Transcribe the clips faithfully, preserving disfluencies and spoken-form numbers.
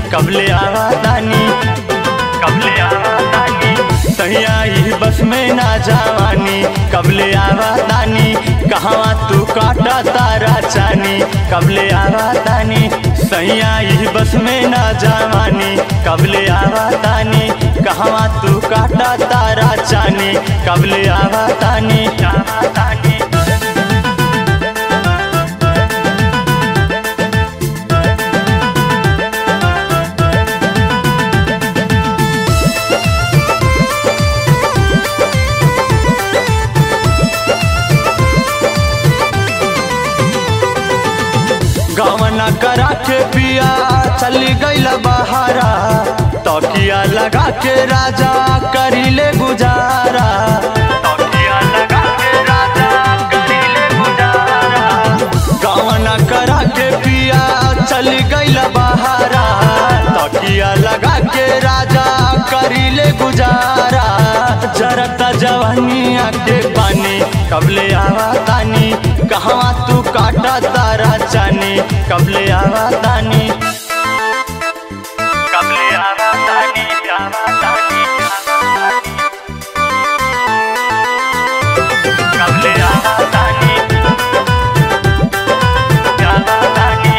कबले आवा तानी कबले आवा तानी सैया ई बस में ना जवानी कबले आवा तानी कहवा तू काटा तारा चानी कबले आवा तानी सैया ई बस में ना जवानी कबले आवा तानी कहवा तू काटा तारा चानी कबले आवा तानी आवा तानी गवना करा के पिया चली गईल बहारा तकिया लगा के राजा करीले गुजारा तकिया लगा के राजा करीले गुजारा गवना करा के पिया चली गईल बहारा तकिया लगा के राजा करीले गुजारा जरता जवानिया के पानी कबले आवा तानी कहवा तू काटा तारा चानी कबले आवा तानी कबले आवा तानी आवा तानी कबले आवा तानी आवा तानी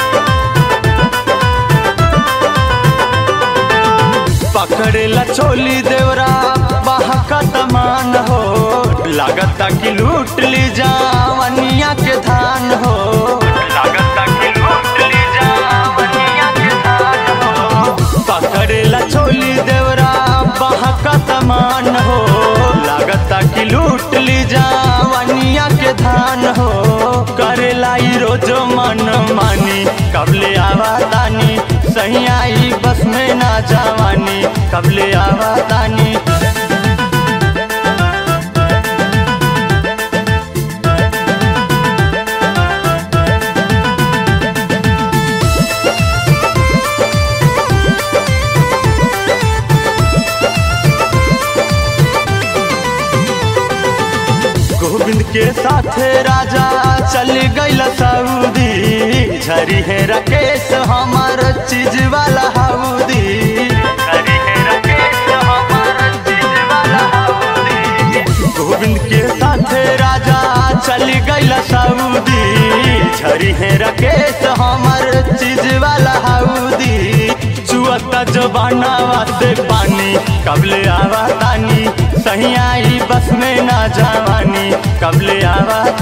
पकड़े ला चोली देवरा बाहका तमान हो लागता कि लूट ली जावनिया के धान हो लागता कि लूट ली जावनिया के धान हो पकड़ेला चोली देवरा बहका तमान हो लागता कि लूट ली जावनिया के धान हो करेला ई रोजो मन मानी कबले आवा तानी सैया ई बस में ना जवानी कबले आवा तानी गोविंद के साथे राजा चल गईल सऊदी झरी है राकेश हमार चीज वाला हाउदी झरी है राकेश हमार चीज वाला हाउदी गोविंद के साथे राजा चल गईल सऊदी झरी है राकेश हमार चीज वाला हाउदी चुअता जबानावा से पानी कबले आवा तानी सैया ई बस में ना जवानी कबले आवा